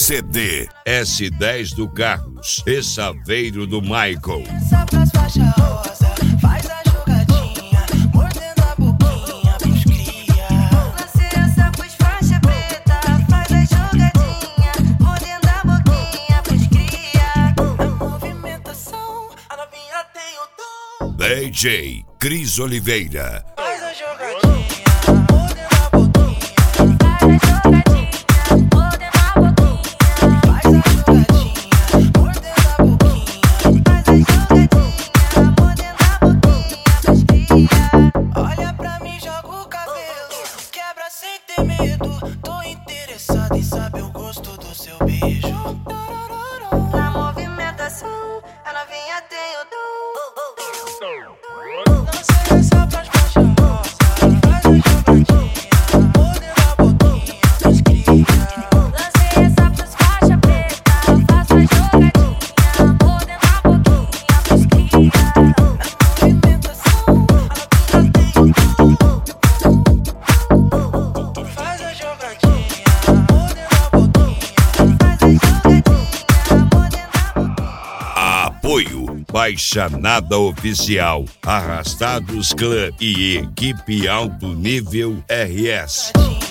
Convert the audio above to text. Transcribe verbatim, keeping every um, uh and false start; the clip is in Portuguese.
C D S dez do Carlos e Saveiro do Michael. Essa pras faixa rosa, faz a jogadinha, mordendo a boquinha pros cria. Lance essa pros faixa preta, faz a jogadinha, mordendo a boquinha pros cria. A movimentação, a novinha tem o dom. D J Cris Oliveira. Faz a jogadinha, mordendo a boquinha. Faz a jogadinha, mordendo a boquinha. Faz a jogadinha, mordendo a boquinha. Faz a jogadinha, mordendo a boquinha pros cria. Olha pra mim, joga o cabelo, quebra sem ter medo. Tô interessado em saber o gosto do seu beijo. Na movimentação, a novinha tem o dom. Não sei essa pras faixa rosa, faz a jogadinha, mordendo a boquinha pros cria. Lancei essa pros faixa preta, faço a jogadinha, mordendo a boquinha pros cria. Movimentação, a novinha tem o dom. Faz a jogadinha, mordendo a boquinha. Faz a jogadinha, mordendo a boquinha. Apoio Baixanada Oficial, Arrastados Clã e Equipe Alto Nível R S.